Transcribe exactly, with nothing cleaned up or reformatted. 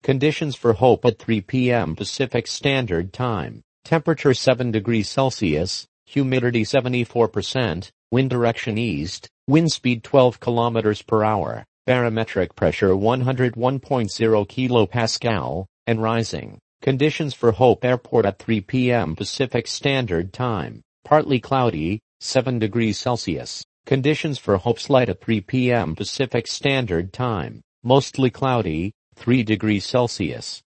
Conditions for Hope at three p m Pacific Standard Time. Temperature seven degrees Celsius, humidity seventy-four percent, wind direction east, wind speed twelve kilometers per hour, barometric pressure one hundred one point zero kilopascal, and rising. Conditions for Hope Airport at three p m Pacific Standard Time. Partly cloudy, seven degrees Celsius. Conditions for Hope's Light at three p m Pacific Standard Time. Mostly cloudy, three degrees Celsius.